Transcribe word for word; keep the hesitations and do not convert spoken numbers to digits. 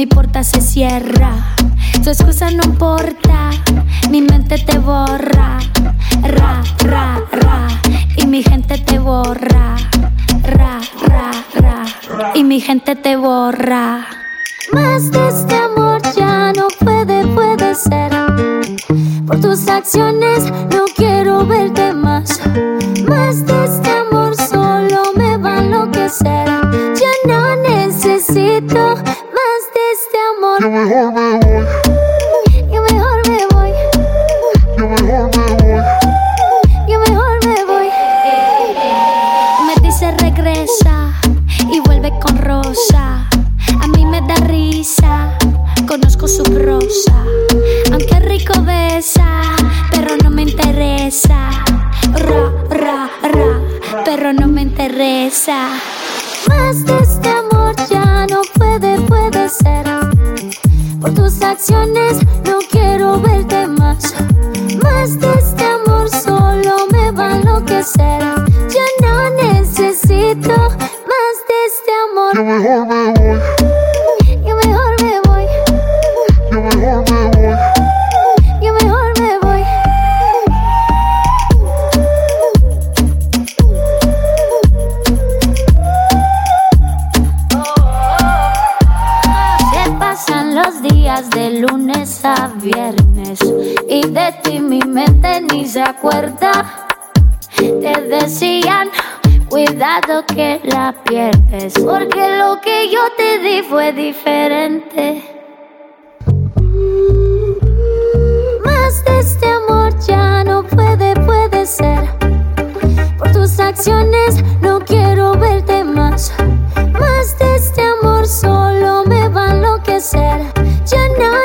puerta se cierra. Tu excusa no importa, mi mente te borra. Ra, ra, ra, y mi gente te borra. Ra, ra, ra, y mi gente te borra. Más de este amor ya no puede, puede ser. Por tus acciones no quiero verte más. Más de este amor solo me va a enloquecer. Ya no necesito más de este amor. Yo mejor me voy. Yo mejor me voy. Yo mejor me voy. Yo mejor me voy. Me dice regresa y vuelve con Rosa. A mí me da risa, conozco su prosa. Aunque rico besa, pero no me interesa. Ra, ra, ra, pero no me interesa. Más de este amor ya no puede, puede ser. Por tus acciones no quiero verte más. Más de este amor solo me va a enloquecer. Ya no necesito más de este amor. Yo mejor me voy. Yo mejor me voy. Yo mejor me voy. Yo mejor me voy. Se pasan los días de lunes a viernes y de ti mi mente ni se acuerda. Te decían, cuidado que la pierdes, porque lo que yo te di fue diferente. Más de este amor ya no puede, puede ser. Por tus acciones no quiero verte más. Más de este amor solo me va a enloquecer. Ya no